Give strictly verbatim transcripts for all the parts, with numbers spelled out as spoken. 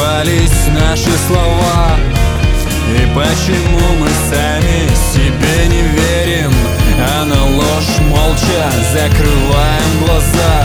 девались наши слова? И почему мы сами себе не верим, а на ложь молча закрываем глаза?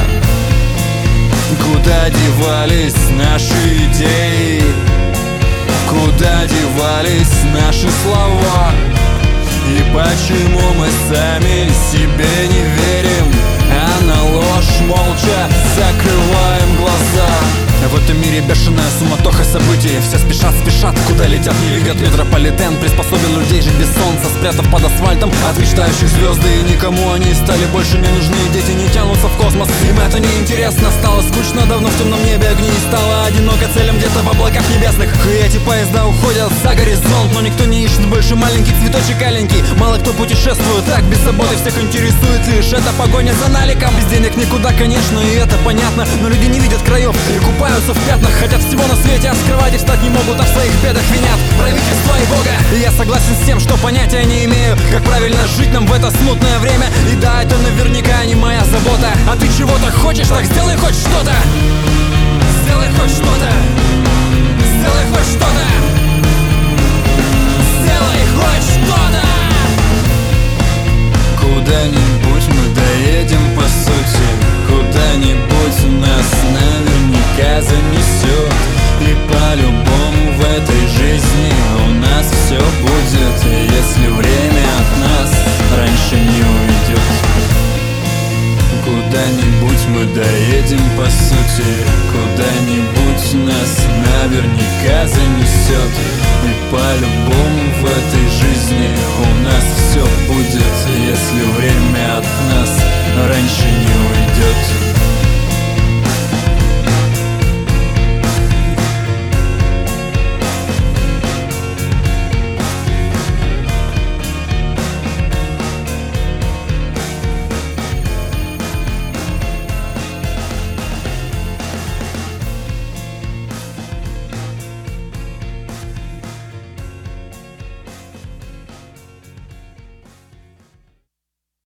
Куда девались наши идеи? Куда девались наши слова? И почему мы сами себе не верим, а на ложь молча закрываем глаза? В этом мире бешеная суматоха событий. Все спешат, спешат, куда летят, не видят. Метрополитен приспособил людей жить без солнца, спрятав под асфальтом от мечтающих звезды. И никому они стали больше не нужны. Дети не тянутся в космос, им это не интересно. Стало скучно, давно в темном небе огни. Стало одиноко целям где-то в облаках небесных. И эти поезда уходят за горизонт, но никто не ищет больше маленький цветочек аленький. Мало кто путешествует так без заботы, всех интересует лишь эта погоня за наликом. Без денег никуда, конечно, и это понятно, но люди не видят краев и купаются в пятнах. Хотят всего на свете, а с кровати встать не могут, а в своих бедах винят правительство и Бога. И я согласен с тем, что понятия не имею, как правильно жить нам в это смутное время. И да, это наверняка не моя забота. А ты чего-то хочешь, так сделай хоть что-то. Сделай хоть что-то. Сделай хоть что-то. Сделай хоть что-то. Куда-нибудь мы доедем, по сути. Куда-нибудь нас наверняка занесет. И по-любому в этой жизни у нас все будет, если время от нас раньше не уйдет. Куда-нибудь мы доедем, по сути. Куда-нибудь нас наверняка занесет. И по-любому в этой жизни у нас все будет, если время от нас раньше не уйдет.